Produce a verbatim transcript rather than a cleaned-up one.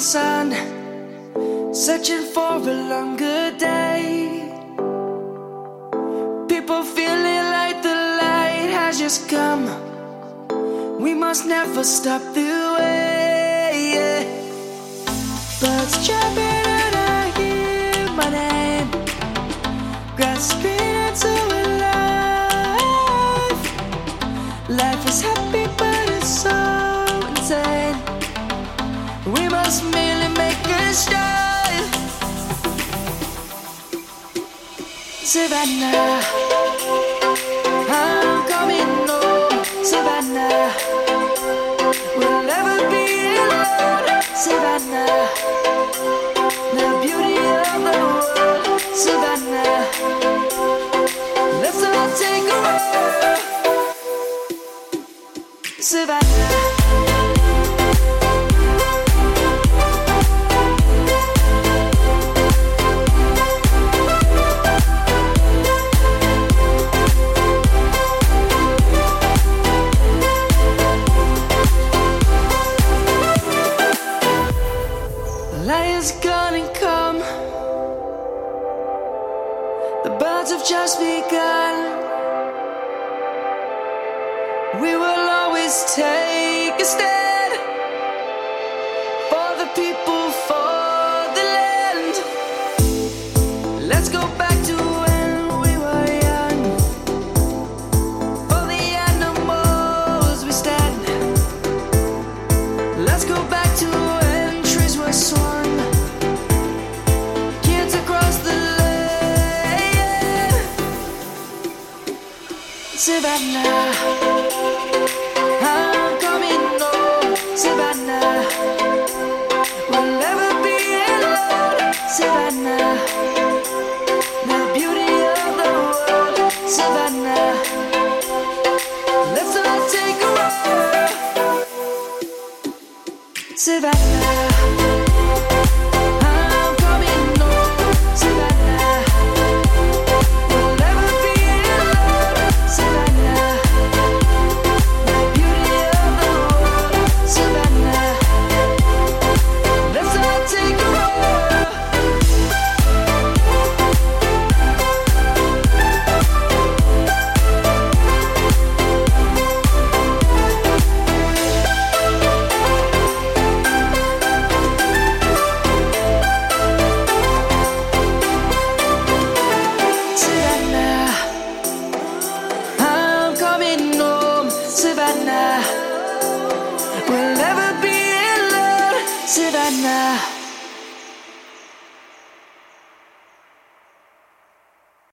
sun, searching for a longer day. People feeling like the light has just come. We must never stop the way, yeah. Birds chirping and I hear my name, grasping into a life. Life is happy but it's so insane. We must merely make a start. Savannah, I'm coming home. Savannah, we'll never be alone. Savannah, the beauty of the world. Savannah, let's all take a walk. Savannah. Light is gonna come. The birds have just begun. We will always take a stand for the people, for the land. Let's go back to when we were young. For the animals we stand. Let's go back to when trees were swung. Savannah, I'm coming home. Savannah, we'll never be alone. Savannah, the beauty of the world. Savannah, let's all take a walk. Savannah. Savannah, we'll never be alone. Savannah.